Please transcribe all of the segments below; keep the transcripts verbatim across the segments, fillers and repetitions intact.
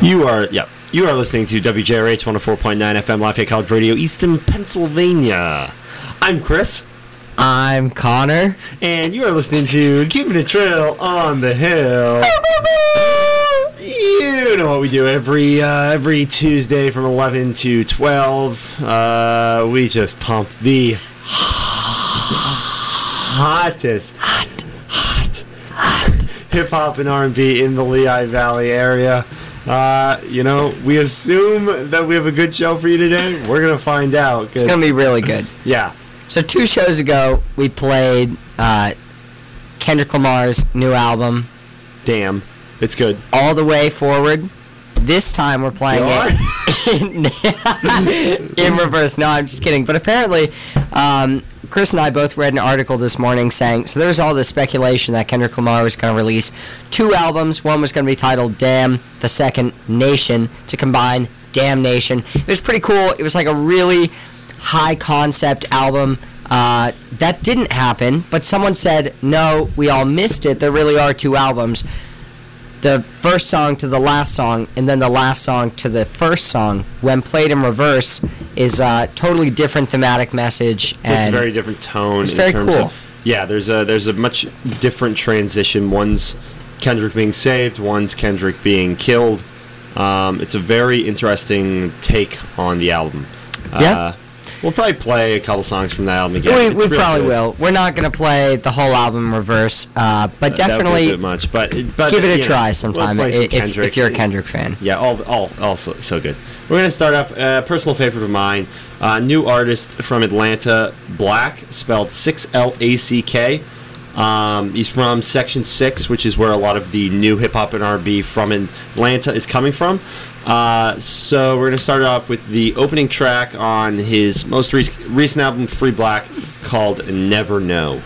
You are, yeah, you are listening to W J R H one oh four point nine F M Lafayette College Radio, Easton, Pennsylvania. I'm Chris. I'm Connor. And you are listening to Keeping It Trail on the Hill. You know what we do every uh, every Tuesday from eleven to twelve. Uh, we just pump the hottest, hot, hot, hot hip-hop and R and B in the Lehigh Valley area. Uh, you know, we assume that we have a good show for you today. We're going to find out. It's going to be really good. Yeah. So two shows ago, we played uh, Kendrick Lamar's new album. Damn. It's good. All the Way Forward. This time we're playing it in, in reverse. No, I'm just kidding. But apparently, um, Chris and I both read an article this morning saying, so there was all this speculation that Kendrick Lamar was going to release two albums. One was going to be titled Damn, the second Nation, to combine Damnation. It was pretty cool. It was like a really high-concept album. Uh, that didn't happen, but someone said, no, we all missed it. There really are two albums. The first song to the last song, and then the last song to the first song, when played in reverse, is a totally different thematic message. And it's a very different tone. It's in very terms cool. Of, yeah, there's a there's a much different transition. One's Kendrick being saved, one's Kendrick being killed. Um, it's a very interesting take on the album. Yeah. Uh, We'll probably play a couple songs from that album again. We, it's we probably good. will. We're not going to play the whole album in reverse, uh, but Uh, definitely that would be a bit much, but, but give it a you try know, sometime we'll play if, some if, if you're a Kendrick fan. Yeah, all, all, all so, so good. We're going to start off, a uh, personal favorite of mine, uh, new artist from Atlanta, Black, spelled six L A C K. Um, he's from Section six, which is where a lot of the new hip-hop and R and B from Atlanta is coming from. Uh, so we're going to start off with the opening track on his most re- recent album, Free Black, called Never Know.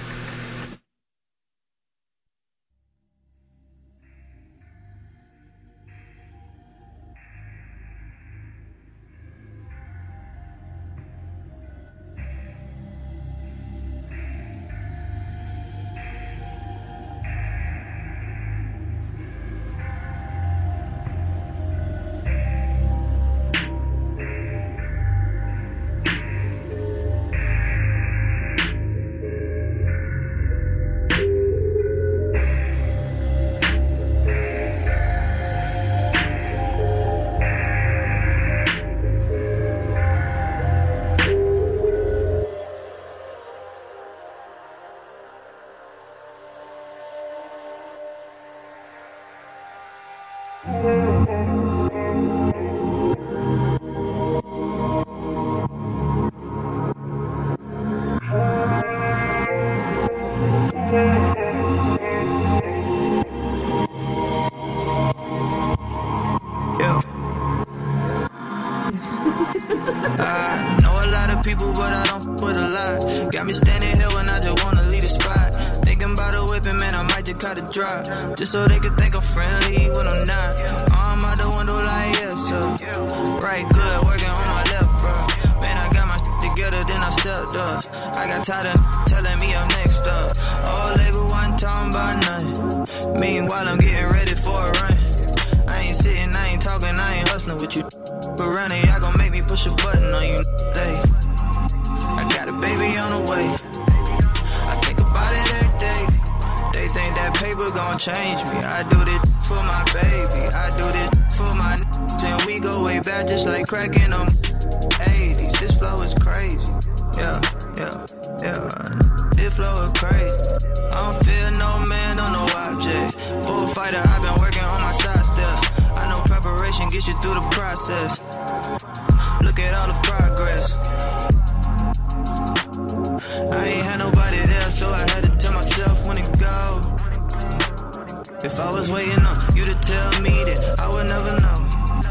Just so they could think I'm friendly when I'm not. I'm out the window like yes, sir. Right, good, working on my left, bro. Man, I got my shit together, then I stepped up. I got tired of telling me I'm next up. Old label wasn't talking about nothing. Meanwhile, I'm getting ready for a run. I ain't sitting, I ain't talking, I ain't hustling with you. Around here, y'all gon' make me push a button on you. Hey, I got a baby on the way. I think about it every day. They think that paper gon' change me. I do this for my baby. I do this for my n***s. And we go way back just like cracking them eighties. This flow is crazy. Yeah, yeah, yeah. This flow is crazy. I don't feel no man on no object. Bullfighter, I've been working on my side step. I know preparation gets you through the process. Look at all the progress. I ain't had nobody there, so I had to tell myself when to go. If I was waiting on you to tell me that I would never know.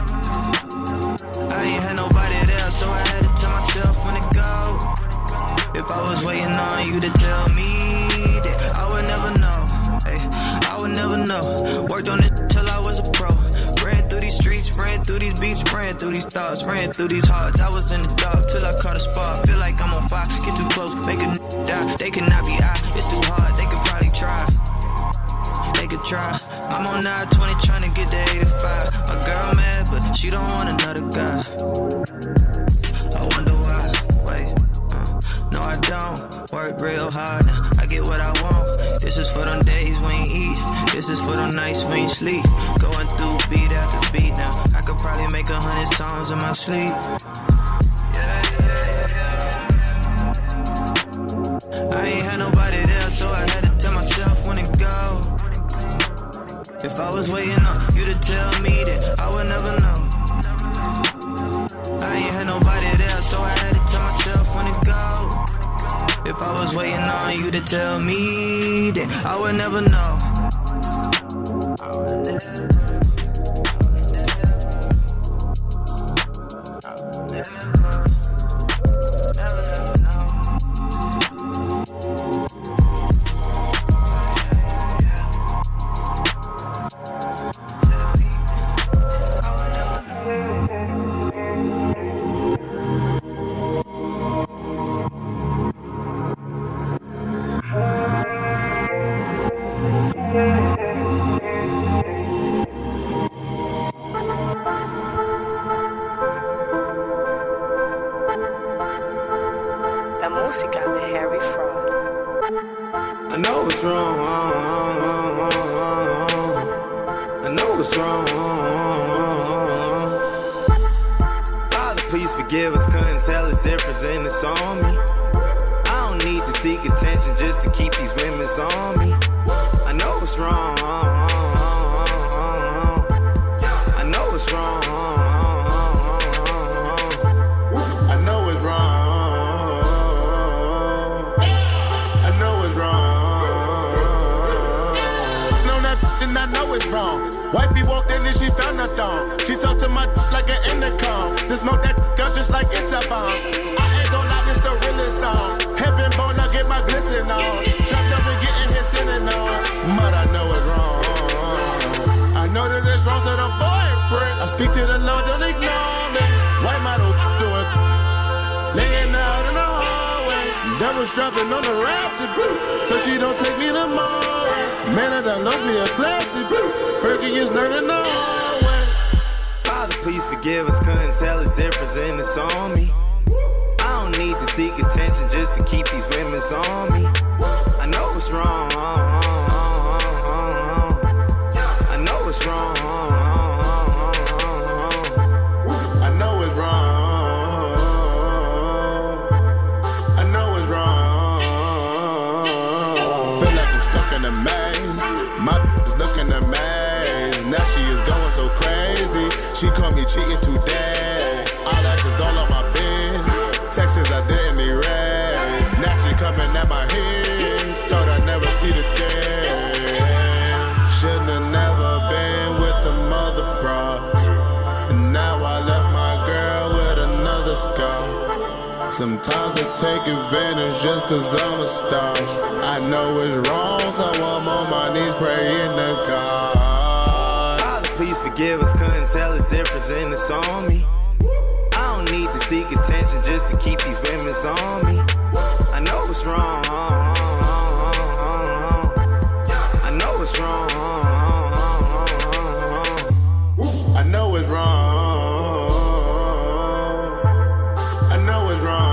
I ain't had nobody there, so I had to tell myself when to go. If I was waiting on you to tell me that I would never know. Hey, I would never know. Worked on it till I was a pro. Ran through these streets, ran through these beats, ran through these thoughts, ran through these hearts. I was in the dark till I caught a spark. Feel like I'm on fire, get too close, make a n- die. They cannot be I, it's too hard, they could probably try. They could try. I'm on nine twenty trying to get to eighty-five. My girl mad, but she don't want another guy. I wonder why. Wait, uh, no I don't. Work real hard now, I get what I want. This is for them days we ain't eat. This is for them nights we ain't sleep. Going through beat after beat now. I could probably make a hundred songs in my sleep. Yeah, yeah, yeah. I ain't had nobody there, so I had to tell myself when to go. If I was waiting on you to tell me that I would never know. I ain't had nobody there, so I had to tell myself when to go. If I was waiting on you to tell me, then I would never know. I would never, I would never, never, never know. Tell me, I would never know. La música de Harry Fraud. I know it's wrong. I know it's wrong. Father, please forgive us. Couldn't tell the difference and it's on me. I don't need to seek attention just to keep these women on me. I know it's wrong. I know it's wrong. I know it's wrong. I know it's wrong. No, that and I know it's wrong. Wifey walked in and she found her thong. She talked to my like an intercom. To smoke that girl just like it's a bomb. I ain't gon' lie, this the realest song. Heaven bone, I get my glisten on. Trapped up and getting hit sinning on. But I know it's wrong. I know that it's wrong, so the boy pray. I speak to the Lord, don't ignore me. White model do it. Laying out in the hallway. Devil strapping on the ratchet, so she don't take me to more. Man, I done lost me a classic. Fergie is learning the hard way. Father, please forgive us. Couldn't tell the difference and it's on me. I don't need to seek attention just to keep these women on me. I know it's wrong. I know it's wrong. I know it's wrong. I know it's wrong. Feel like I'm stuck in a maze. My is looking amazed. Now she is going so crazy. She caught me cheating today. Eyelashes all on my bed. Texts I didn't erase. Now she coming at my head. Thought I'd never see the day. Should've never been with the mother bros. And now I left my girl with another scar. Sometimes I take advantage just cause I'm a star. I know it's wrong, so I'm on my knees praying to God. Father, please forgive us. Couldn't tell the difference and it's on me. I don't need to seek attention just to keep these women on me. I know it's wrong. I know it's wrong. I know it's wrong. I know it's wrong.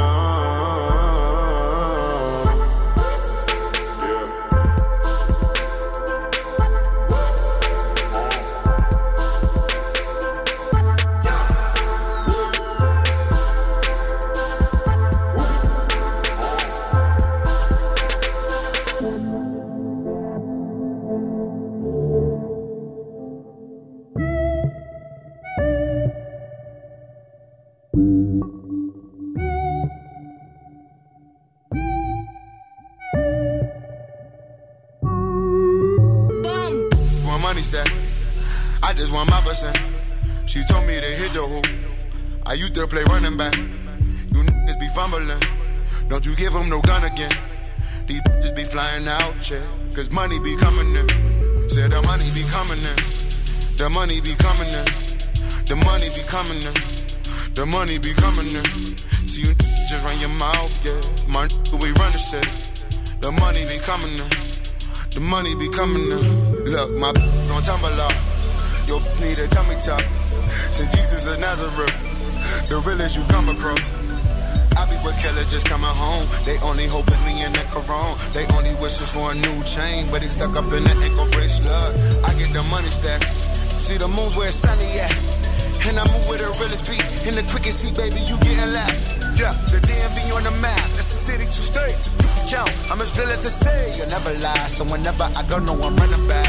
Money stack. I just want my percent. She told me to hit the hoop. I used to play running back. You niggas be fumbling. Don't you give them no gun again. These just be flying out, yeah. Cause money be coming in. Said the money be coming in. The money be coming in. The money be coming in. The money be coming in. See you just run your mouth, yeah. My we run the city. The money be coming in. The money be coming in. Look, my gon' tumble up. Your need a tummy tuck. Since Jesus of Nazareth, the realest you come across. I be with killer just coming home. They only hope with me in the corona. They only wishes for a new chain, but he stuck up in the ankle bracelet. I get the money stacks. See the moon's where it's sunny at. And I move with the realest beat. In the quickest seat, baby, you getting laughed. Yeah, the D M V on the map. That's the city, two states. You can count. I'm as real as I say. You'll never lie. So whenever I go, no, I'm running back.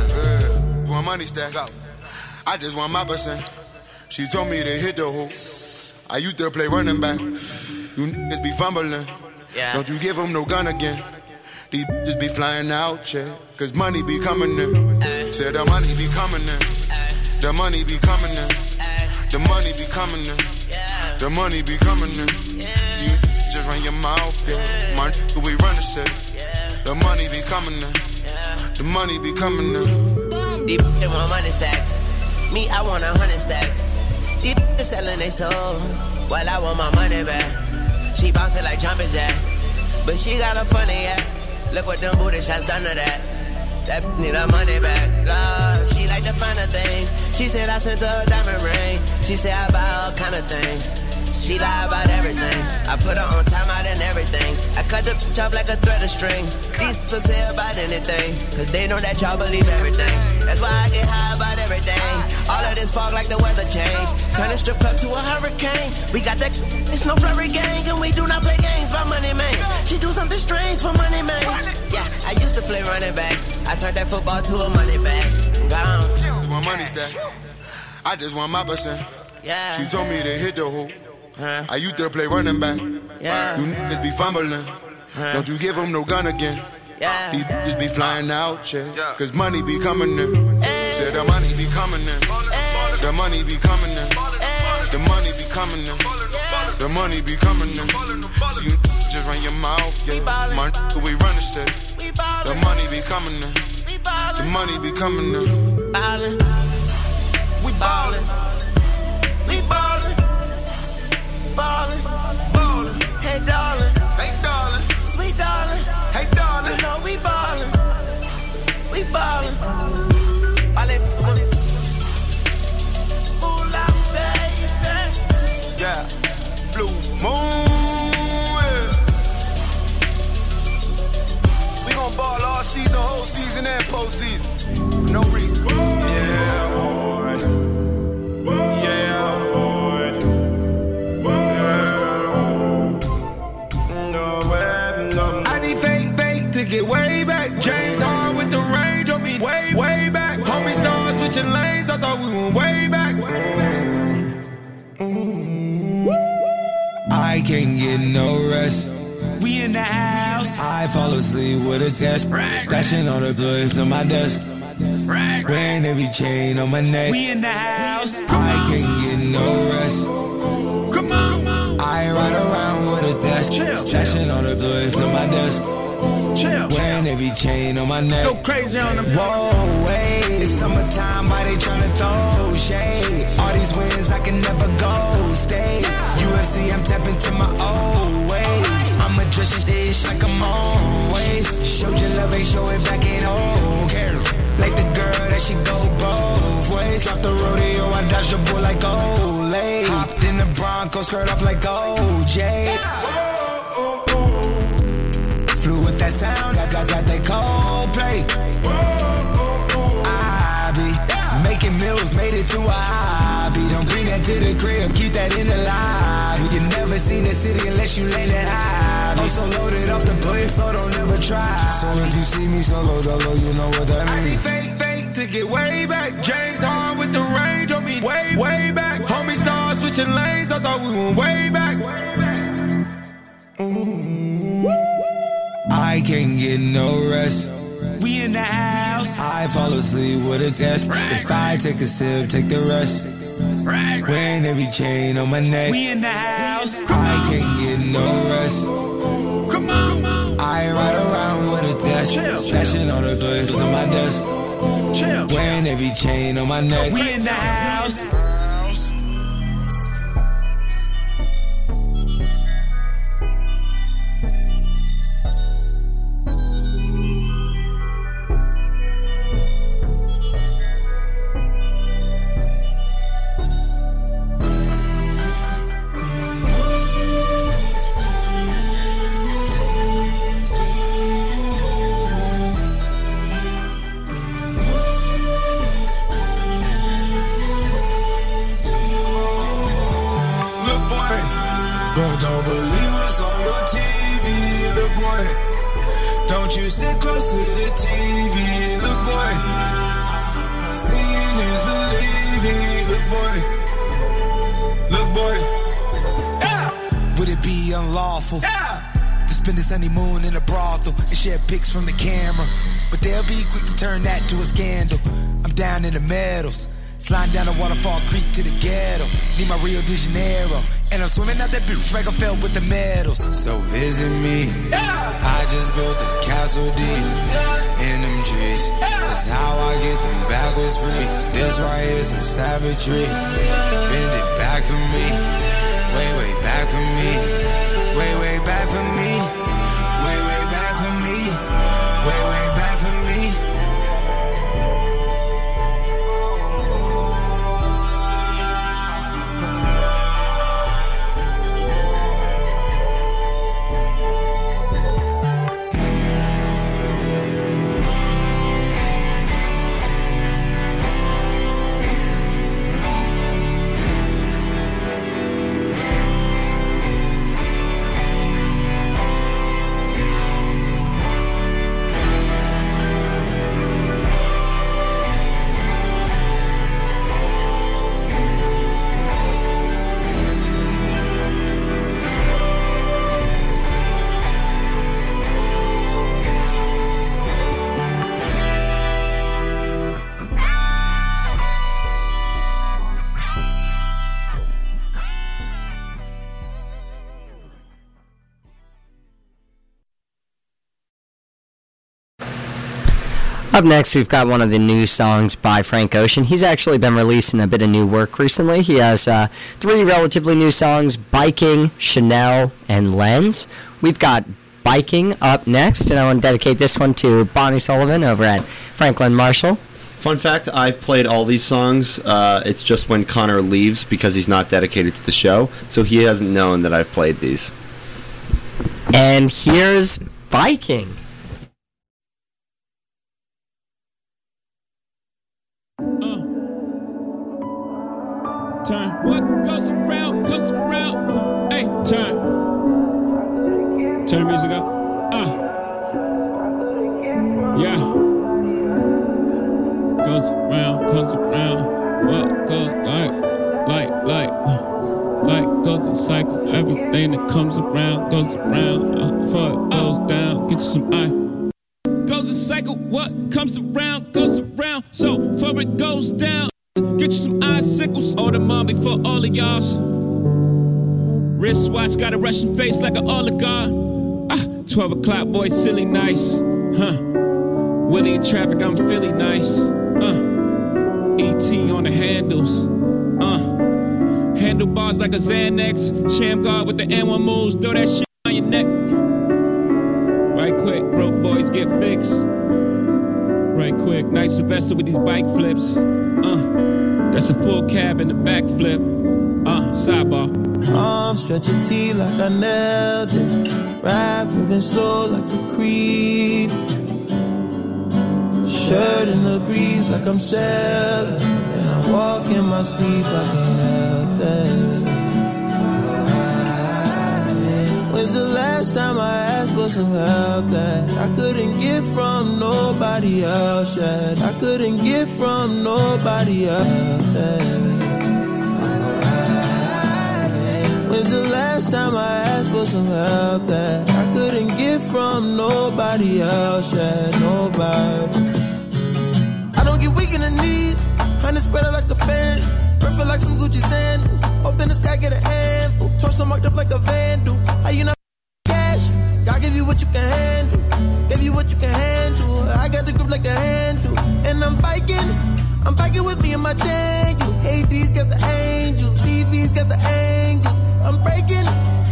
Uh, one money stack up. I just want my percent. She told me to hit the hoop. I used to play running back. You niggas be fumbling. Yeah. Don't you give them no gun again. These just be flying out, yeah. Cause money be coming in. Ay. Said the money be coming in. Ay. The money be coming in. Ay. The money be coming in. Yeah. The money be coming in. Yeah. See you just run your mouth, yeah. yeah. My nigga, we run the shit. Yeah. The money be coming in. Yeah. The money be coming in. These bitches want money stacks. Me, I want a hundred stacks. These bitches selling they soul. While I want my money back. She bouncing like jumping jack, but she got a funny act. Look what them booty shots done to that. That need her money back. Lord, she like the finer things. She said I sent her a diamond ring. She said I buy all kind of things. She lie about everything. I put her on time out and everything. I cut the bitch off like a thread of string. These people say about anything, cause they know that y'all believe everything. That's why I get high about everything. All of this fog like the weather change. Turn the strip club to a hurricane. We got that, it's no flurry gang. And we do not play games by money, man. She do something strange for money, man. Yeah, I used to play running back. I turned that football to a money bag. Gone. Want money stack. I just want my percent. Yeah. She told me to hit the hoop. Huh? I used to play running back. Yeah. You niggas be fumbling. Huh? Don't you give them no gun again. Yeah. These just be flying out, yeah. Cause money be coming in. Hey. Said the money be coming in. Hey. The money be coming in. Hey. The money be coming in. Yeah. The money be coming in. So you just run your mouth, yeah. My nigga, we run the shit. The money be coming in. The money be coming in. Ballin'. We ballin'. We ballin'. Ballin', ballin', hey darling, hey darling, sweet darling, hey darling, you know we ballin', we ballin', ballin', full out, baby, yeah, blue moon, yeah. We gon' ball all season, whole season and postseason, no reason, yeah, boy, yeah, boy. Get way back, James Harden with the range on me, way, way back. Homie stars switching lanes, I thought we went way back. I can't get no rest. We in the house. I fall asleep with a desk, flashing on the goods on my desk. Wearing every chain on my neck. We in the house. I can't get no rest. Come on, I ride around with a desk, flashing on the goods on my desk. Chill. Wearing every chain on my neck. Go crazy on them. Whoa, wait. It's summertime, why they tryna throw shade? All these wins, I can never go stay. U F C, I'm tapping to my old ways. I'ma dress this dish like I'm always. Showed your love, ain't show it back, ain't okay. Like the girl that she go both ways. Off the rodeo, I dodged the bull like Olay. Hopped in the Bronco, skirt off like O J. Flew with that sound, I got, got that Coldplay. I be making meals, made it to a hobby. Don't bring that to the crib, keep that in the lobby. You never seen the city unless you land that high. I'm so loaded off the plate, so don't ever try. So if you see me solo dolo, you know what that means. I be fake, fake to get way back. James Harden with the range on me, way, way back. Homie stars switching lanes, I thought we went way back. Mm-hmm. I can't get no rest. We in the house. I fall asleep with a desk. If I take a sip, take the rest. Wearing every chain on my neck. We in the house. I can't get no rest. Come on. I ride around with a desk. Stashing all the goods on my desk. Wearing every chain on my neck. We in the house. boy. Don't you sit close to the T V, look boy. Seeing is believing, look boy. Look boy. Yeah. Would it be unlawful? Yeah. To spend this honeymoon in a brothel and share pics from the camera? But they'll be quick to turn that to a scandal. I'm down in the meadows, sliding down the waterfall creek to the ghetto. Need my Rio de Janeiro, and I'm swimming out that beach like I'm filled with the medals. So visit me, yeah. I just built a castle deep in them trees. That's how I get them backwards free. This right here's some savagery. Bend it back for me, way, way back for me, way, way back for me, way, way back for me, way, way back for me. Up next, we've got one of the new songs by Frank Ocean. He's actually been releasing a bit of new work recently. He has uh, three relatively new songs, Biking, Chanel, and Lens. We've got Biking up next, and I want to dedicate this one to Bonnie Sullivan over at Franklin Marshall. Fun fact, I've played all these songs. Uh, it's just when Connor leaves because he's not dedicated to the show, so he hasn't known that I've played these. And here's Biking. Turn. What goes around, goes around. Hey, turn. Turn the music up. Ah. Yeah. Goes around, comes around. What goes like, like, like, like goes a cycle. Everything that comes around goes around. Uh, before it goes down, get you some eye. Goes a cycle. What comes around goes around. So before it goes down. Get you some icicles, order mom before all of y'all's. Wristwatch got a Russian face like an oligarch. Ah, twelve o'clock, boy, silly nice. Huh. Willie in traffic, I'm Philly nice. Uh. E T on the handles. Uh. Handlebars like a Xanax. Sham guard with the N one moves. Throw that shit on your neck. Right quick, broke boys get fixed. Right quick, night Sylvester with these bike flips. Uh, that's a full cab and a backflip. Uh, sidebar. Arms stretch your T like I nailed it. Ride moving slow like a creep. Shirt in the breeze like I'm sailing. And I walk in my sleep, I can't help that. When's the last time I asked for some help that I couldn't get from nobody else yet? I couldn't get from nobody else yet. When's the last time I asked for some help that I couldn't get from nobody else yet? Nobody. I don't get weak in the knees, honey spread out like a fan. Perfect like some Gucci sandals. Open the sky, get a handful. Torso marked up like a vandal. How you not cash? God give you what you can handle. Give you what you can handle. I got the grip like a handle. And I'm biking. I'm biking with me and my Daniel. A D's got the angels. T V's got the angels. I'm breaking.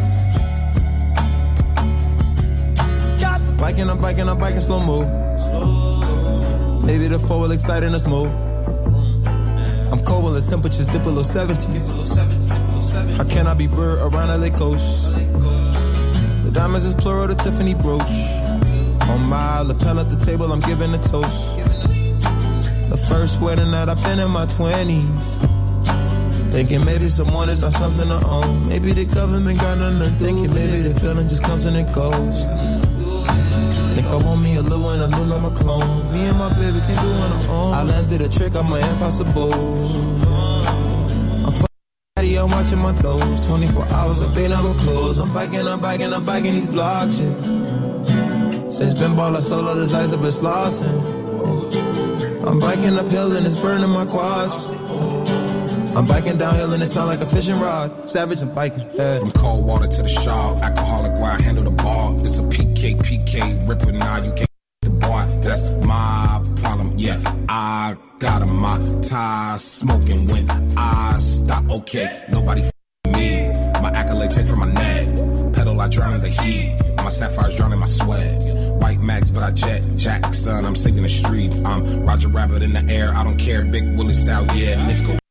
God. Biking, I'm biking, I'm biking slow mo. Maybe the four will excite in a smoke. I'm cold when the temperatures dip below seventy. How can I be bird around L A coast? The diamonds is plural, the Tiffany brooch. On my lapel at the table, I'm giving a toast. The first wedding that I've been in my twenties. Thinking maybe someone is not something to own. Maybe the government got nothing. Thinking maybe the feeling just comes and it goes. Think I want me a little one, I look like my clone. Me and my baby can do on our own. I landed a trick on my impossible. I'm f***ing, I'm watching my toes. twenty-four hours, like they never close. I'm biking, I'm biking, I'm biking these blocks, yeah. Since been ball, I solo, this ice up been slossing. I'm biking uphill and it's burning my quads. I'm biking downhill and it sound like a fishing rod. Savage, I'm biking. Yeah. From cold water to the shawl, alcoholic where I handle the ball. It's a P K, P K, ripper now, you can't the boy. That's my problem, yeah. I got a my tie smoking when I stop. Okay, nobody f me. My accolade take from my neck. Pedal, I drown in the heat. My sapphires drown in my sweat. White max, but I jet Jackson. I'm saving the streets. I'm Roger Rabbit in the air. I don't care. Big Willie style, yeah, nigga go.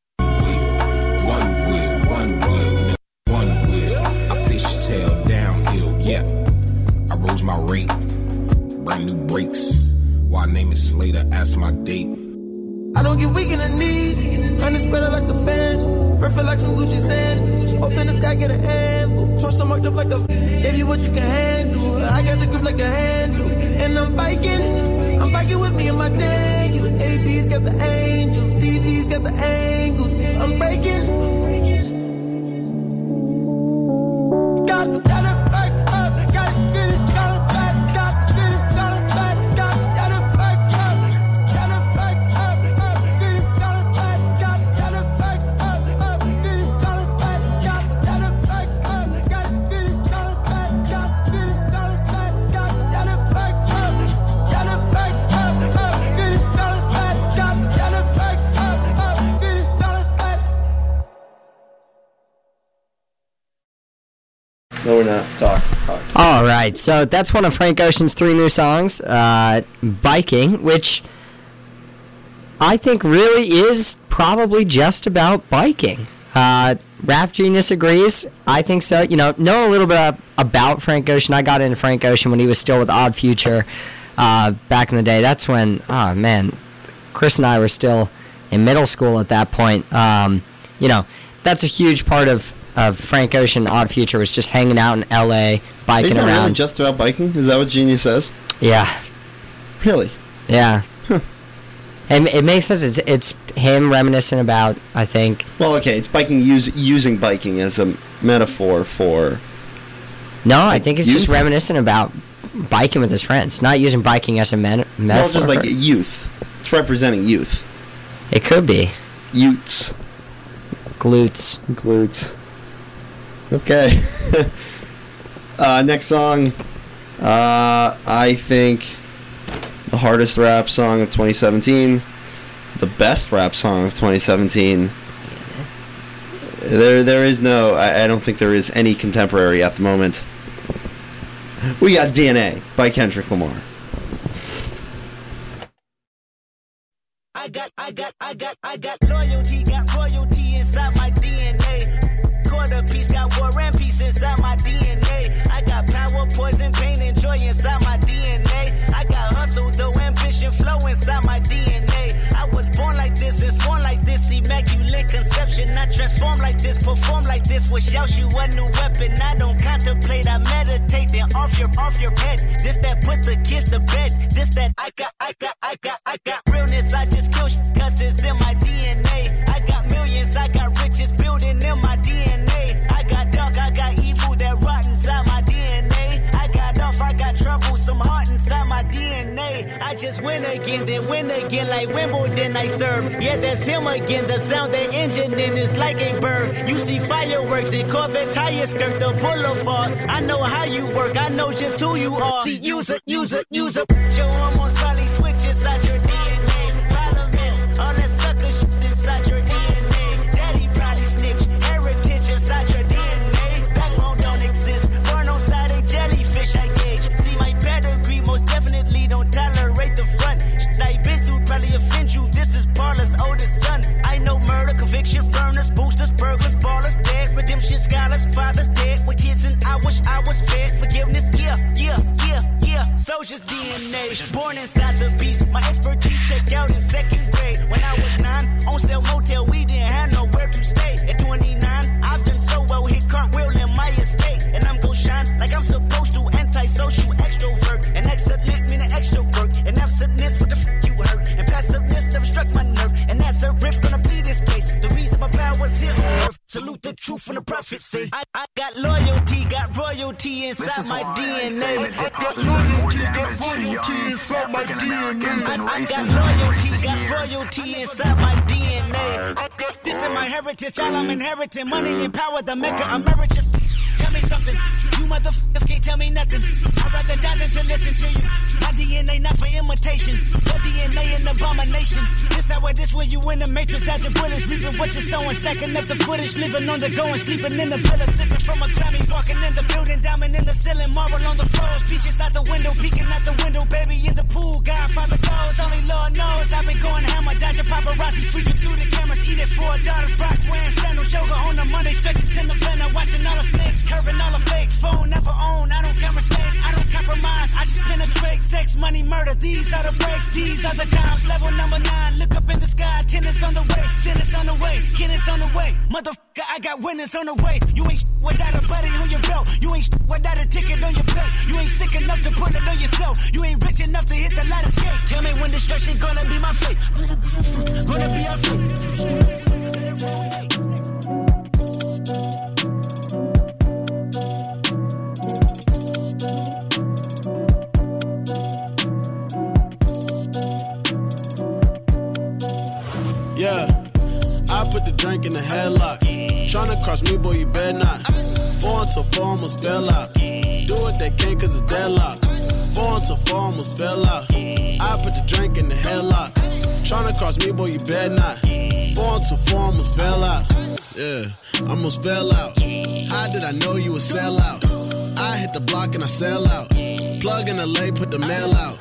My rate, brand new brakes. Why name it Slater? Ask my date. I don't get weak in the knees. Honey spread like a fan. Perfect like some Gucci sand. Open the sky, get a handful. Torso marked up like a. Give you what you can handle. I got the grip like a handle. And I'm biking. I'm biking with me and my Daniel. A B's got the angels. D V's got the angles. I'm breaking. No, we're not. Talk. Talk. All right, so that's one of Frank Ocean's three new songs, uh, Biking, which I think really is probably just about biking. Uh, Rap Genius agrees. I think so. You know, know a little bit about Frank Ocean. I got into Frank Ocean when he was still with Odd Future uh, back in the day. That's when, oh, man, Chris and I were still in middle school at that point. Um, you know, that's a huge part of of Frank Ocean, Odd Future, was just hanging out in L A, biking Is it around. Really just about biking? Is that what Genius says? Yeah. Really? Yeah. Huh. It, it makes sense. It's it's him reminiscing about, I think. Well, okay, it's biking use, using biking as a metaphor for. No, I think it's youth? just reminiscing about biking with his friends, not using biking as a men- metaphor. Well, just like for, youth. It's representing youth. It could be. Utes. Glutes. Glutes. Okay. uh, next song. Uh, I think the hardest rap song of twenty seventeen. The best rap song of twenty seventeen. There, there is no. I, I don't think there is any contemporary at the moment. We got D N A by Kendrick Lamar. I got, I got, I got, I got loyalty, got royalty inside my D N A. Quarter piece, got war and peace inside my D N A. I got power, poison, pain, and joy inside my D N A. I got hustle, though, ambition, flow inside my D N A. I was born like this, and born like this, immaculate conception. I transform like this, perform like this, wish out you a new weapon. I don't contemplate, I meditate, then off your, off your bed. This that put the kids to bed. This that I got, I got, I got, I got realness. I just kill shit, cause it's in my D N A. I got millions, I got riches building in my D N A. I got dark, I got evil that rot inside my D N A. I got off, I got trouble, some heart inside my D N A. I just win again, then win again, like Wimbledon I serve. Yeah, that's him again, the sound that engine in is like a bird. You see fireworks and Corvette tires skirt the boulevard. I know how you work, I know just who you are. See, use it, use it, use it. Your hormones probably switch inside your D N A. Problem is, all that sucker shit inside your D N A. Daddy probably snitch, heritage inside your D N A. Backbone don't exist, burn on side a jellyfish I gauge. See my pedigree, most definitely don't tolerate the front. Shit I been through probably offend you, this is Parler's oldest son. I know murder, conviction, burners, boosters, burglars, ballers, dead, redemption, scholars, fathers dead, with kids and I wish I was fed. Forgiveness, yeah, yeah, yeah, yeah. Soldier's D N A, born inside the beast. My expertise checked out in second grade. When I was nine, on sale motel, we didn't have nowhere to stay. At twenty-nine, I've done so well, hit cartwheel in my estate. And I'm gon' shine like I'm supposed to, antisocial extrovert. the truth from the prophecy. I, I got loyalty, got royalty inside my D N A. I, I got loyalty, got royalty inside my D N A. I, I got loyalty, got royalty inside my D N A. This is my heritage, all I'm inheriting. Money and power, the Mecca emeritus. Tell me something, you motherfuckers can't tell me nothing. I'd rather die than to listen to you. My D N A not for imitation, your D N A an abomination. This how it is when you in the matrix, dodging bullets, reaping what you're sowing, stacking up the footage, living on the go and sleeping in the villa, sipping from a Grammy, walking in the building, diamond in the ceiling, marble on the floors, beaches out the window, peeking out the window, baby in the pool, Godfather goes, only Lord knows. I've been going hammer, dodging paparazzi, freaking through the cameras, eating four daughters, Brock wearing sandals, yoga on the Monday, stretching to the November, watching all the snakes, curving all the fakes, phone never own, I don't conversate, I don't compromise, I just penetrate, sex, money, murder, these are the breaks, these are the times, level number nine, look up in the sky, tennis on the way, sentence on the way, Kenneth on the way, motherfucker, I got winners on the way, you ain't sh- without a buddy on your belt, you ain't sh- without a ticket on your plate, you ain't sick enough to put it on yourself, you ain't rich enough to hit the light escape, tell me when destruction gonna be my fate, gonna be our fate. Yeah, I put the drink in the headlock. Tryna cross me, boy, you better not. Four until four almost fell out. Do what they can cause it's deadlock. Four until four almost fell out. I put the drink in the headlock. Tryna cross me, boy, you better not. Four until four almost fell out. Yeah, almost fell out. How did I know you would sell out? I hit the block and I sell out. Plug in the lay, put the mail out.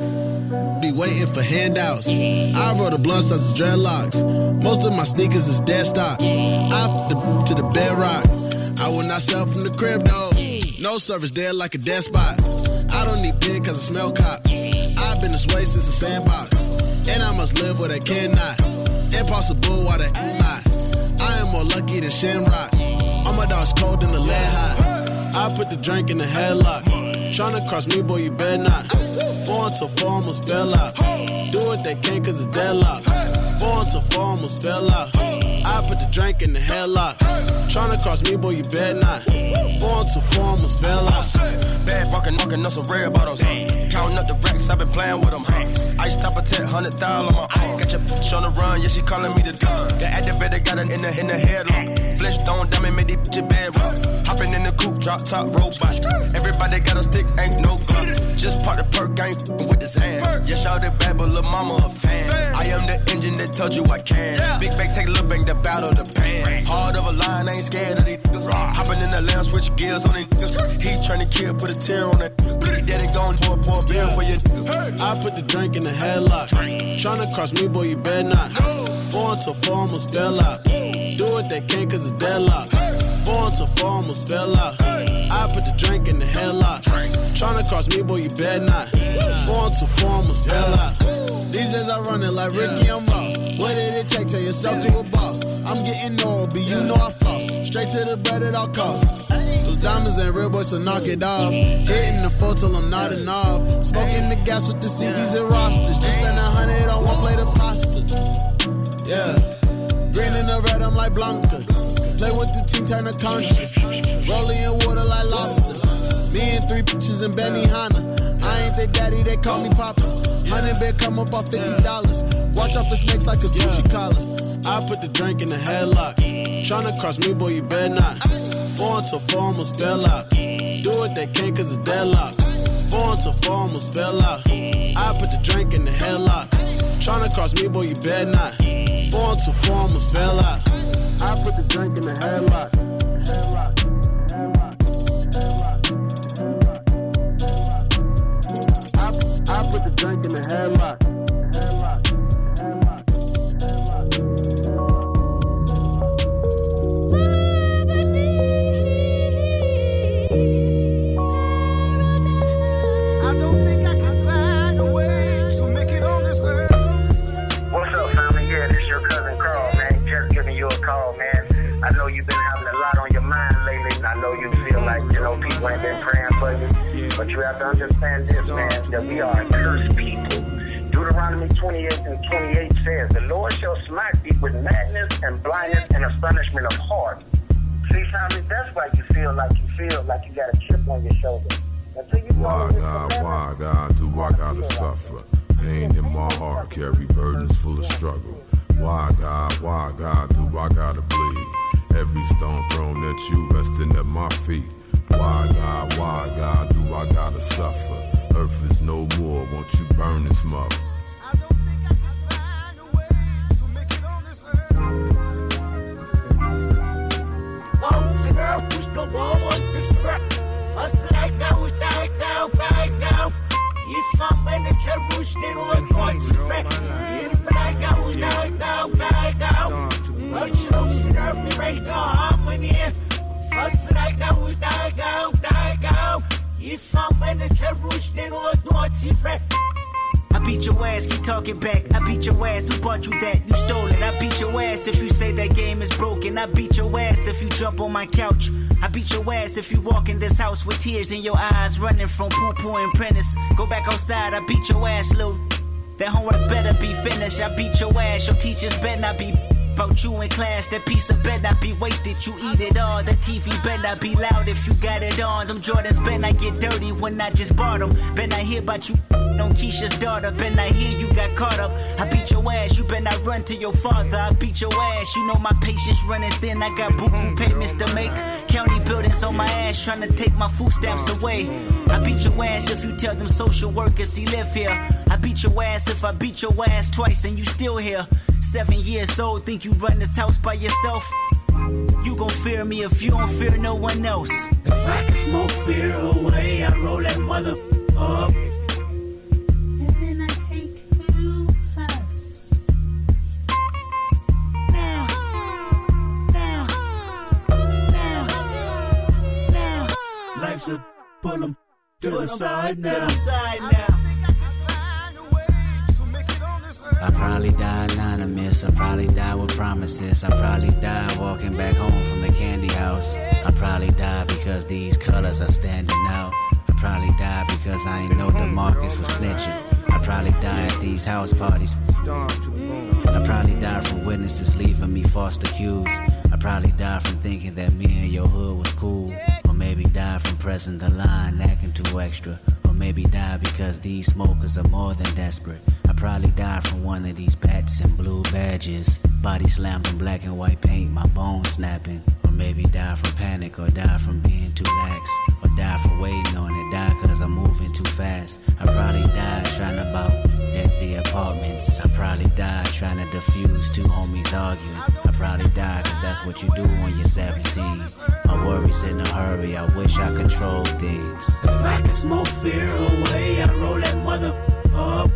Be waiting for handouts. I roll the blunts as dreadlocks. Most of my sneakers is dead stock. I put the to the bedrock. I will not sell from the crib though. No service there like a dead spot. I don't need big cause I smell cop. I've been this way since the sandbox. And I must live where they cannot. Impossible why they not. I am more lucky than Shamrock. All my dogs cold in the lead hot. I put the drink in the headlock. Tryna cross me, boy, you better not. Four until four almost fell out. Do what they can cause it's deadlock. Four until four almost fell out. I put the drink in the headlock. Tryna cross me, boy, you better not. Four until four almost fell out. Bad walking, knocking on some red bottles. Counting up the racks, I've been playing with them. I stop a ten, hundred thousand on my own. Got your bitch on the run, yeah, she calling me the gun. The activator got it in the, in the headlock. Flintstone diamond, made these bitches bedrock. Hopping in the coupe, drop top robot. Everybody got a stick, ain't no gloves. Just part the perk, I ain't f***ing with this hand. Yeah, shout it back, but lil' mama a fan. I am the engine that told you I can. Big bang, take a look, bang, the battle, the band. Hard of a line, ain't scared of these niggas. Hopping in the lamb, switch gears on these niggas. He tryna kill, put a tear on that nigga. Daddy gon' pour, pour beer for you niggas. I put the drink in the headlock. Tryna cross me, boy, you better not. Four until four almost fell out. Do what they can cause it's deadlock. Four until four almost fell out. I put the drink in the headlock. Tryna cross me, boy, you better not. Four until four almost fell out. These days I run it like Ricky and Ross. What did it take? Turn yourself to a boss. I'm getting old, but you know I floss. Straight to the bread at all costs. Those diamonds ain't real, boy, so knock it off. Hitting the floor till I'm nodding off. Smoking the gas with the C Vs and rosters. Just spend a hundred on one plate of pasta. Yeah, green and the red, I'm like Blanca. Play with the team, turn the country. Rolling in water like lobster. Me and three bitches in Benihana. I ain't their daddy, they call me Papa. Hundred bed come up off fifty dollars. Watch out for snakes like a Gucci collar. I put the drink in the headlock. Tryna cross me, boy, you better not. Four until four almost fell out. Do what they can cause it's deadlock. Four until four almost fell out. I put the drink in the headlock. Tryna cross me, boy, you better not. Four until four almost fell out. I put the drink in the headlock. Headlock. I put the drink in the headlock. Headlock. Headlock. I don't think I can find a way to make it on this earth. What's up, family? Yeah, this your cousin Carl, man. Just giving you a call, man. I know you've been having a lot on your mind lately. I know you feel like, you know, people ain't been praying for you. But you have to understand this, man, that we are a cursed people. Deuteronomy twenty-eight and twenty-eight says, the Lord shall smite thee with madness and blindness and astonishment of heart. See, Simon, that's why you feel like you feel like you got a chip on your shoulder. Until you why, God, why, God, do I gotta suffer? Pain in my heart, carry burdens full of struggle. Why, God, why, God, do I gotta bleed? Every stone thrown at you, resting at my feet. Why, God, why, God, do I gotta suffer? Earth is no more, won't you burn this mother? I don't think I can find a way to make it on this earth. Bones and earth, push the wall onto fret. Fuss like now, right now, right now. If I'm in the Jerusalem, or going to fret. If I go, right now, right now. Virtual shit up me right now, I'm in here. Fuss like now, right now, right now. If I'm in the Jerusalem, or going to fret. I beat your ass, keep talking back. I beat your ass, who bought you that? You stole it. I beat your ass if you say that game is broken. I beat your ass if you jump on my couch. I beat your ass if you walk in this house with tears in your eyes, running from poo-poo and Prentice. Go back outside, I beat your ass, Lou. That homework better be finished. I beat your ass, your teachers better not be about you in class. That piece of better not be wasted, you eat it all. The T V better not be loud if you got it on. Them Jordans better not get dirty when I just bought them. Better not hear about you on Keisha's daughter. Better not hear you got caught up. I beat your ass, you better not run to your father. I beat your ass, you know my patience running thin. I got boo-boo payments to make. County buildings on my ass trying to take my food stamps away. I beat your ass if you tell them social workers he live here. I beat your ass if I beat your ass twice and you still here. Seven years old, think you run this house by yourself? You gon' fear me if you don't fear no one else. If I can smoke fear away, I roll that mother up. And then I take two puffs. Now, now, now, now. Life's a pull 'em to the side now. To the side now. I probably die anonymous, I probably die with promises. I probably die walking back home from the candy house. I probably die because these colors are standing out. I probably die because I ain't know DeMarcus was snitching. I probably die at these house parties. I probably die from witnesses leaving me false accused. I probably die from thinking that me and your hood was cool. Or maybe die from pressing the line, acting too extra. Or maybe die because these smokers are more than desperate. I probably die from one of these bats and blue badges. Body slammed in black and white paint, my bones snapping. Or maybe die from panic, or die from being too lax. Or die from waiting on it, die cause I'm moving too fast. I probably die trying to bout at the apartments. I probably die trying to defuse two homies arguing. I probably die cause that's what you do when you're seventeen. My worries in a hurry, I wish I controlled things. If I can smoke fear away, I roll that mother up.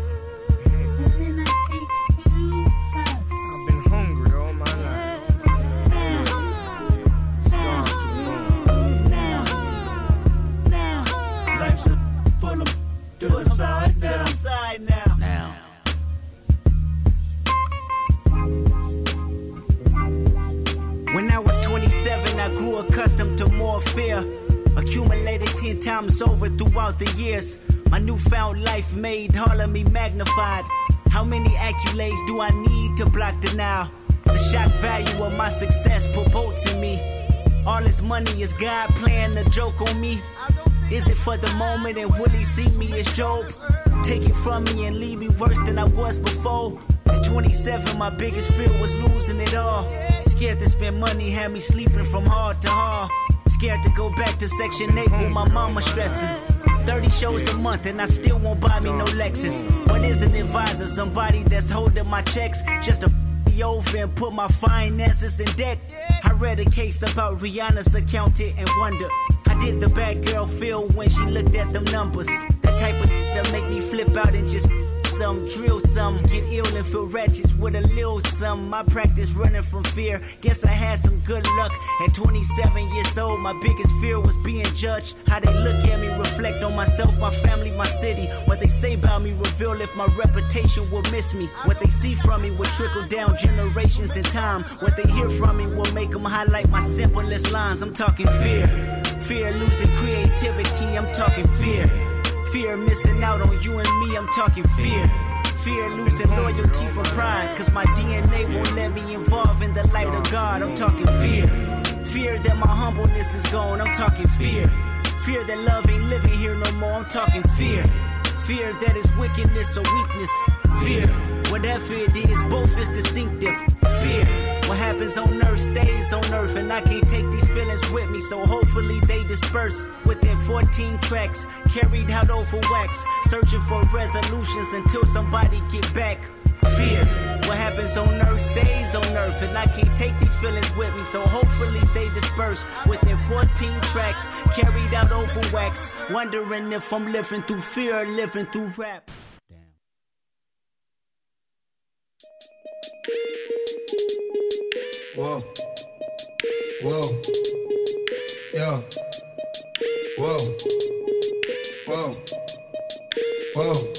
Times over throughout the years, my newfound life made all of me magnified. How many accolades do I need to block denial? The shock value of my success promotes in me. All this money is God playing a joke on me. Is it for the moment and will he see me as Job? Take it from me and leave me worse than I was before. At twenty-seven, my biggest fear was losing it all. Scared to spend money, had me sleeping from hard to hard. Scared to go back to Section eight with my mama stressing. thirty shows a month and I still won't buy me no Lexus. What is an advisor? Somebody that's holding my checks just to f*** over and put my finances in debt. I read a case about Rihanna's accountant and wonder how did the bad girl feel when she looked at them numbers? That type of that make me flip out and just some, drill some, get ill and feel wretched with a little some. My practice running from fear, guess I had some good luck. At twenty-seven years old, my biggest fear was being judged. How they look at me, reflect on myself, my family, my city. What they say about me reveal if my reputation will miss me. What they see from me will trickle down generations in time. What they hear from me will make them highlight my simplest lines. I'm talking fear, fear losing creativity, I'm talking fear. Fear missing out on you and me, I'm talking fear. Fear losing loyalty for pride, cause my D N A won't let me involve in the light of God, I'm talking fear. Fear that my humbleness is gone, I'm talking fear. Fear that love ain't living here no more, I'm talking fear. Fear that is wickedness or weakness. Fear, whatever it is, both is distinctive. Fear, what happens on earth stays on earth, and I can't take these feelings with me, so hopefully they disperse. Within fourteen tracks, carried out over wax, searching for resolutions until somebody get back. Fear, what happens on earth stays on earth, and I can't take these feelings with me, so hopefully they disperse. Within fourteen tracks, carried out over wax, wondering if I'm living through fear or living through rap. Whoa, whoa, yo, whoa, whoa, whoa.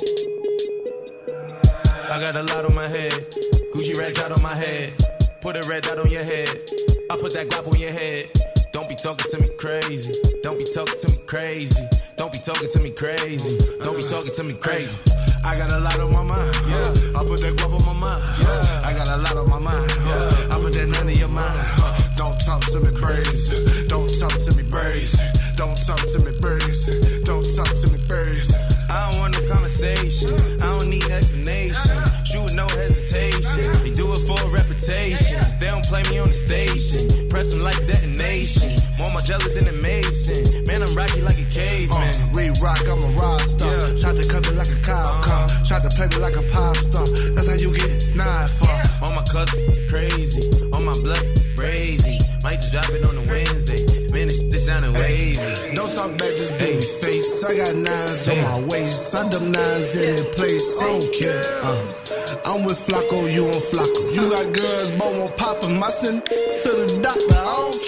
I got a lot on my head, Gucci rags out on my head. Put a red dot on your head, I put that guap on your head. Don't be talking to me crazy, don't be talking to me crazy. Don't be talking to me crazy, don't be talking to me crazy. I got a lot on my mind, yeah. I put that guap on my mind, yeah. I got a lot on my mind, yeah. I put that none in your mind. Don't talk to me crazy, don't talk to me crazy. Don't talk to me crazy, don't talk to me crazy. I don't want no conversation, I don't need explanation. Shoot no hesitation, they do it for a reputation. They don't play me on the station, press them like detonation. More Margiela than a Mason, man I'm rocky like a caveman. uh, We rock, I'm a rock star, yeah. Tried to cut me like a cop car, uh-huh. Tried to play me like a pop star. That's how you get nine for. On my cousin crazy, on my blood crazy. Might just drop it on a Wednesday. Man, this, this sounding wavy. Hey, don't talk back, just give me face. I got nines Damn. on my waist. I dumb nines in the place. I don't care. Uh, I'm with Flacco, you on Flacco. You got girls, both won't pop them. I send to the doctor. I don't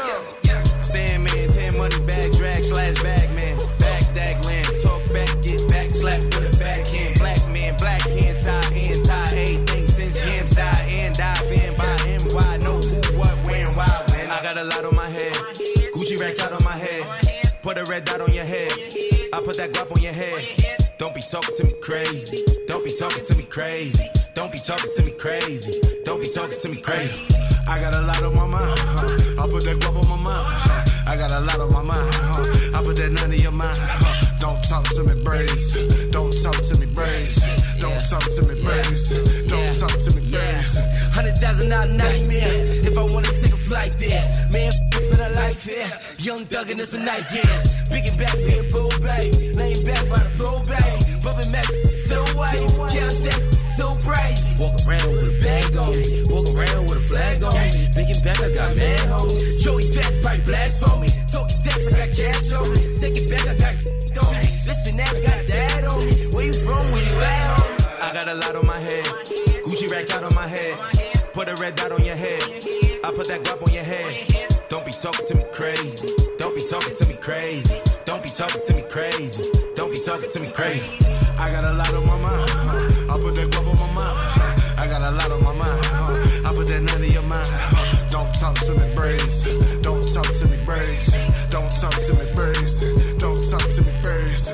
care. Sandman, ten money bag, drag, slash bag, man. Back, dag, land. Talk back, get back, slap with a backhand. Black man, black hand, tie, in, tie, everything since Jams die, and dive in by M Y. Know who, what, when, why, when. I got a lot on my head. Gucci racked out on my head. Put a red dot on your head. I put that guap on your head. Don't be talking to me crazy. Don't be talking to me crazy. Don't be talking to me crazy. Don't be talking to me crazy. I got a lot on my mind. Huh? I put that guap on my mind. Huh? I got a lot on my mind. Huh? I put that none in your mind. Huh? Don't talk to me braids. Don't talk to me braids. Don't talk to me braids. Don't talk to me braids. Hundred thousand dollar nightmare. If I wanna take a flight there, man, it's been a life here. Young Thug and it's a night, yes. Big and back, being bull babe. Laying back by the throwback. Bumping back so white. Can't stand so bright. Walk around with a bag on me. Walk around with a flag on me. Big and back, I got mad hoes. Joey fast, bright blast for me. Talking text, I got cash on me. Take it back, I got on me. Listen, that got that on me. Where you from? Where you at, homie? I got a lot on my head. Gucci racked out on my head. Put a red dot on your head. I put that guap on your head. Don't be talking to me crazy. Don't be talking to me crazy. Don't be talking to me crazy. Don't be talking to me crazy. I got a lot on my mind. Huh? I put that guap on my mind. Huh? I got a lot on my mind. Huh? I put that none in your mind. Huh? Don't talk to me braids. Don't talk to me braids. Don't talk to me braids. Don't talk to me braids.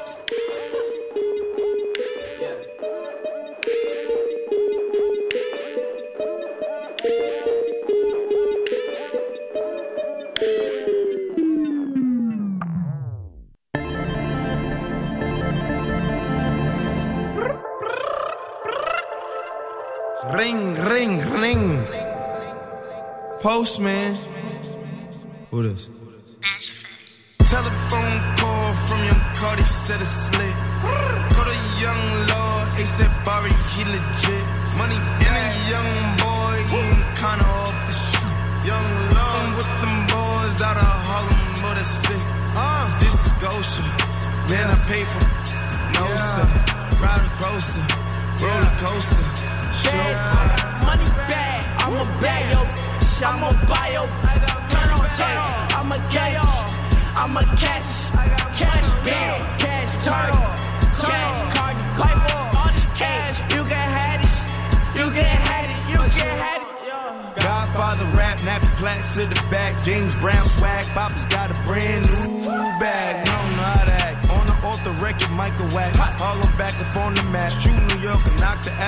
Ring, ring, ring. Postman. Who this? Telephone call from young Cardi, said it's slick. Call the young lord, A$AP Bari, he legit. Money in a young boy, he ain't kinda off the shit. Young lord with them boys out of Harlem, but that's sick. Uh, this is Gosha, man, I pay for no sir. Ride a grocer, roller coaster. Yeah. Money bag, I'm a bag, yo. I'm a bio, turn on tape. I'm a cash, I'm a cash, cash bag, cash target, cash card, pipe, all this cash. You can have this, you can have this, you can have it. Godfather rap, nappy plaques to the back. James Brown swag, Papa's got a brand new bag. I don't know how to act. On the off the record, Michael Wax. All I'm back up on the map. True New York and knock the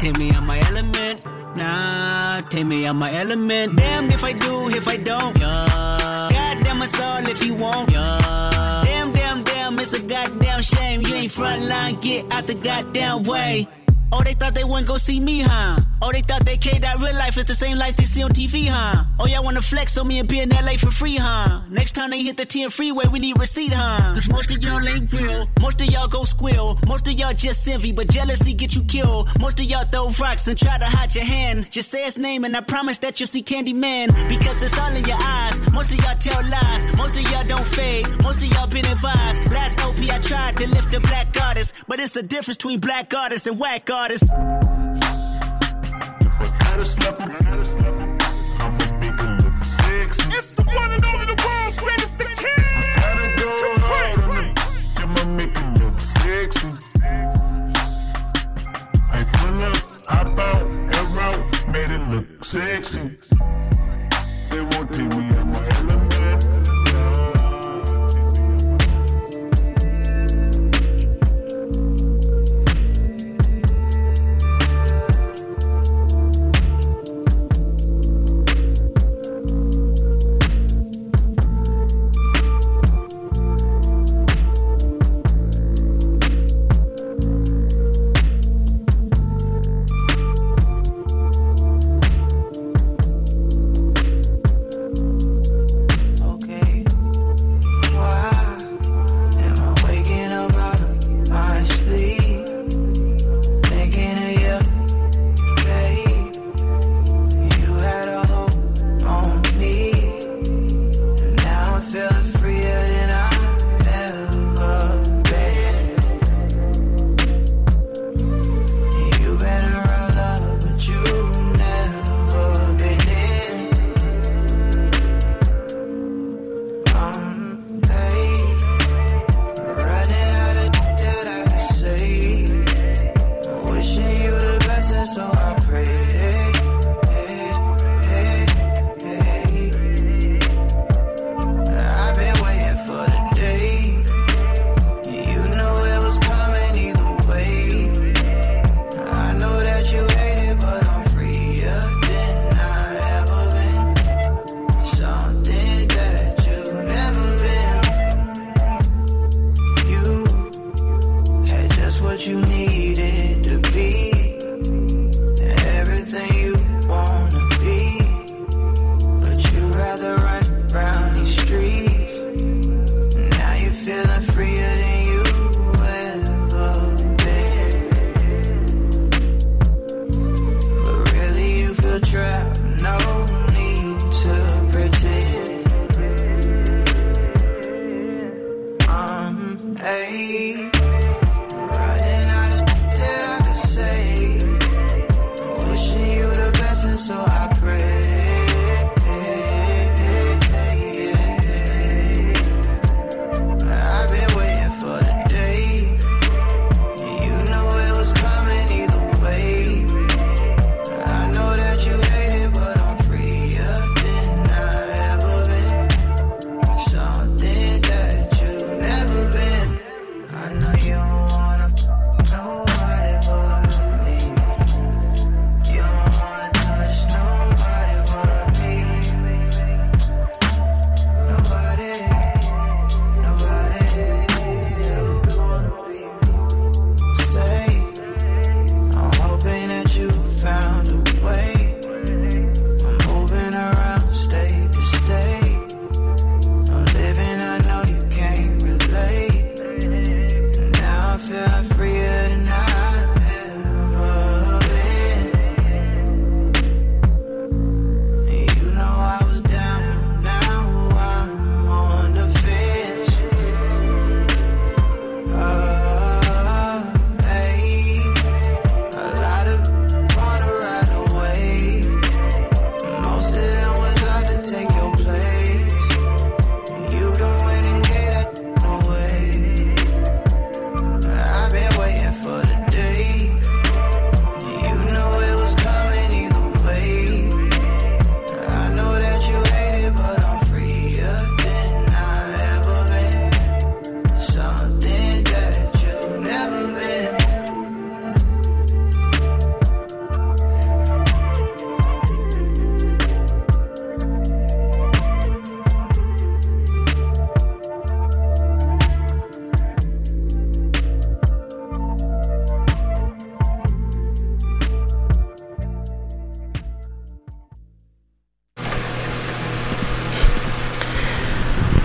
take me out my element. Nah, take me out my element. Damn if I do, if I don't. Yeah. Goddamn us all if you won't. Yeah. Damn, damn, damn, it's a goddamn shame. You ain't front line, get out the goddamn way. Oh, they thought they wouldn't go see me, huh? Oh, they thought they cared that real life is the same life they see on T V, huh? Oh, y'all wanna flex on me and be in L A for free, huh? Next time they hit the ten freeway, we need receipt, huh? Cause most of y'all ain't real. Most of y'all go squill. Most of y'all just envy, but jealousy get you killed. Most of y'all throw rocks and try to hide your hand. Just say his name and I promise that you'll see Candyman. Because it's all in your eyes. Most of y'all tell lies. Most of y'all don't fade. Most of y'all been advised. Last O P I tried to lift a black artist, but it's a difference between black artists and whack artists. Gotta slap him. I'ma make him look sexy. It's the one and only, the world's greatest, the king. Gotta go hard on the I'ma make him look sexy. I pull up, hop out, and out, made it look sexy. They won't take me out my element.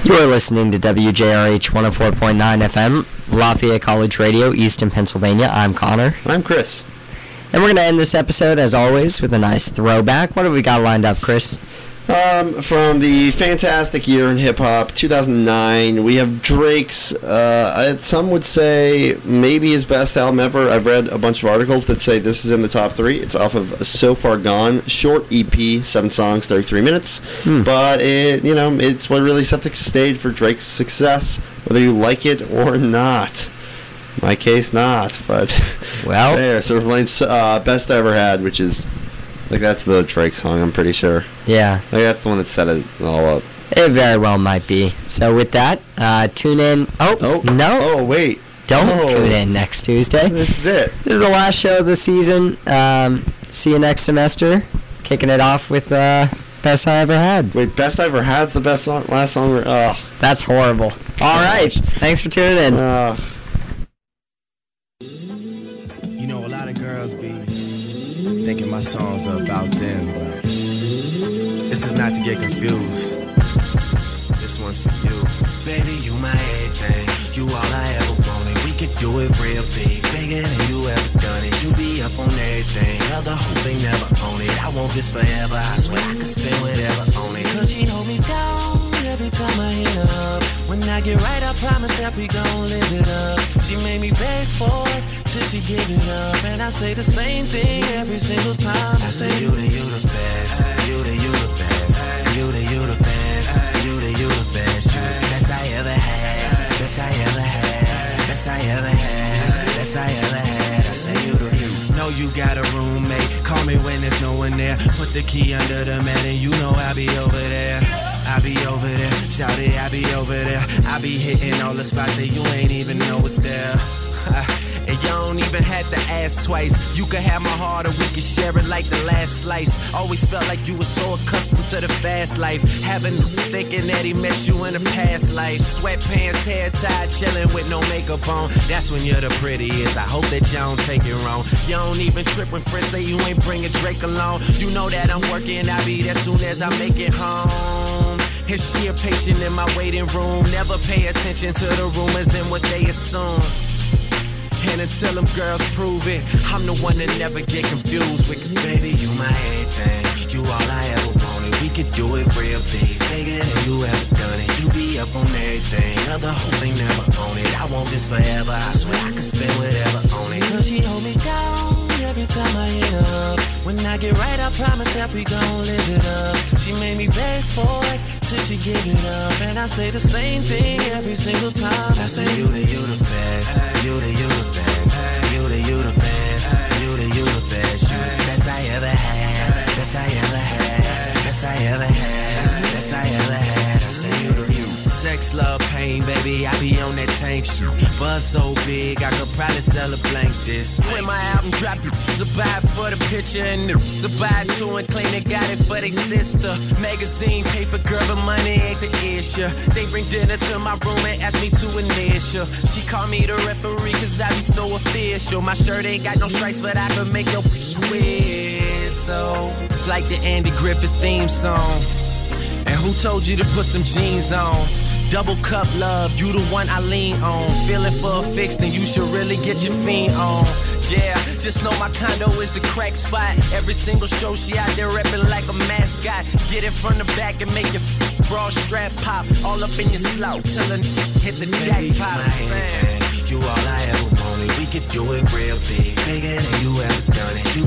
You're listening to W J R H one oh four point nine F M, Lafayette College Radio, Easton, Pennsylvania. I'm Connor. I'm Chris. And we're going to end this episode, as always, with a nice throwback. What have we got lined up, Chris? Um, from the fantastic year in hip-hop, two thousand nine, we have Drake's, uh, some would say maybe his best album ever. I've read a bunch of articles that say this is in the top three. It's off of So Far Gone, short E P, seven songs, thirty-three minutes. Hmm. But, it, you know, it's what really set the stage for Drake's success, whether you like it or not. In my case, not, but well, there. So we're playing uh, Best I Ever Had, which is... Like, that's the Drake song, I'm pretty sure. Yeah. Like, that's the one that set it all up. It very well might be. So, with that, uh, tune in. Oh, oh, no. Oh, wait. Don't oh. tune in next Tuesday. This is it. This is the last show of the season. Um, see you next semester. Kicking it off with uh, Best I Ever Had. Wait, Best I Ever Had's the best song, last song? Ugh. That's horrible. All right. Thanks for tuning in. Uh. You know, a lot of girls be... thinking my songs are about them, but this is not to get confused. This one's for you. Baby, you my everything. You all I ever wanted. We could do it real big, bigger than you ever done it. You be up on everything. Other whole thing never own it. I want this forever. I swear I could spend whatever on it. Cause she hold me down every time I hit her up. When I get right, I promise that we gon' live it up. She made me beg for it till she give it up. And I say the same thing every single time. I say you the, you the best. You the, you the best. You the, you the best. You the, you the best. You the best I ever had. Best I ever had. Best I ever had. Best I ever had. I say you the, you. Know you got a roommate. Call me when there's no one there. Put the key under the mat and you know I'll be over there. I be over there, shout it, I be over there. I be hitting all the spots that you ain't even know it's there. And you don't even have to ask twice. You could have my heart or we could share it like the last slice. Always felt like you were so accustomed to the fast life. Having thinking that he met you in a past life. Sweatpants, hair tied, chilling with no makeup on. That's when you're the prettiest. I hope that you don't take it wrong. You don't even trip when friends say you ain't bringing Drake along. You know that I'm working, I'll be there soon as I make it home. And she a patient in my waiting room. Never pay attention to the rumors and what they assume. And until them girls prove it, I'm the one that never get confused with. Cause baby, you my everything. You all I ever wanted. We could do it real big, bigger than you ever done it. You be up on everything. Other whole thing never own it. I want this forever. I swear I could spend whatever on it. Cause she hold me down every time I hit her up. When I get right, I promise that we gon' live it up. She made me beg for it till she give it up. And I say the same thing every single time. I say you the, you the best. You the, you the best. You the, you the best. You the, you the best. You the best I ever had. Best I ever had. Best I ever had. Best I ever had. I say you the, you. Sex, love, pain, baby, I be on that tank shit. Buzz so big, I could probably sell a blank disc. When my album drop, to buy it for the picture and to buy it too and claim they got it for they sister. Magazine, paper, girl, but money ain't the issue. They bring dinner to my room and ask me to initial. She call me the referee cause I be so official. My shirt ain't got no stripes, but I could make your whistle. Like the Andy Griffith theme song. And who told you to put them jeans on? Double cup love, you the one I lean on. Feeling for a fix, then you should really get your fiend on. Yeah, just know my condo is the crack spot. Every single show she out there reppin' like a mascot. Get it from the back and make your bra strap pop. All up in your slout till a hit the jackpot. You all I ever wanted. We could do it real big, bigger than you ever done it. You